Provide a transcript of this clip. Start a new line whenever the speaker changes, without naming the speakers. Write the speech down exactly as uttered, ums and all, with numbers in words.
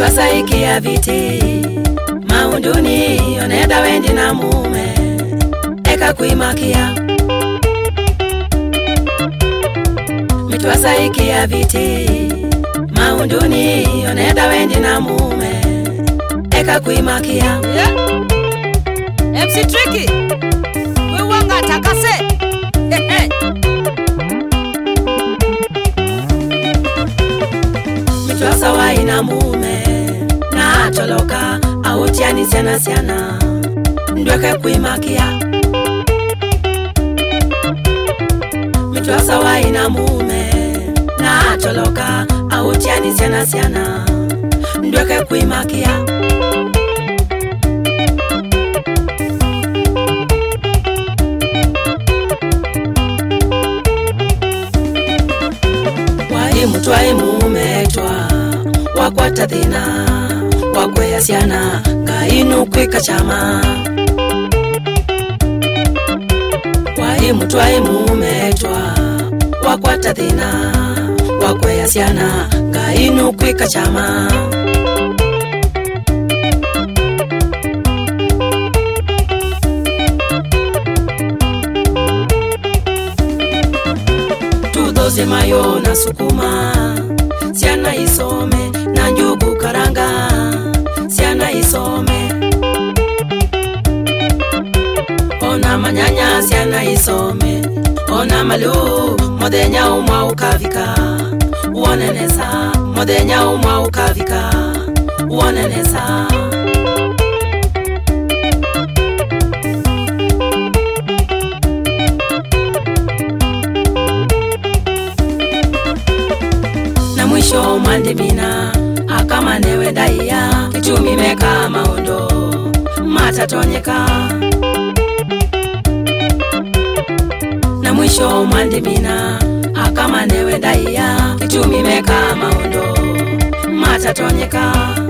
Mitwasa iki ya viti maunduni oneda wendi na mume eka kuimakia. Mitwasa iki ya viti maunduni oneda wendi na mume eka kuimakia.
Yeah. M C Tricky we wanga takase. Hey, hey.
Mitwasa wa ina mume na atoloka autiani siana siana ndweke kuimakia. Mitwasa wa ina mume na atoloka autiani siana siana ndweke kuimakia. Wai mutwai mume twa wakwata thina wakweya siana ngainu kwika chama. Wai mutwai mume twa wakwata thina wakweya siana ngainu kwika chama. Tudoze mayo na sukuma siana isome na njugu karanga siana isome. Ona manyanya siana isome. Ona malu modenya umwa ukavika uonenesa. Modenya umwa ukavika uonenesa. Na mwisho mandimina akama newe daiya kichumi meka maundo matatonyeka. Na mwisho mandimina akama newe daiya kichumi meka maundo matatonyeka.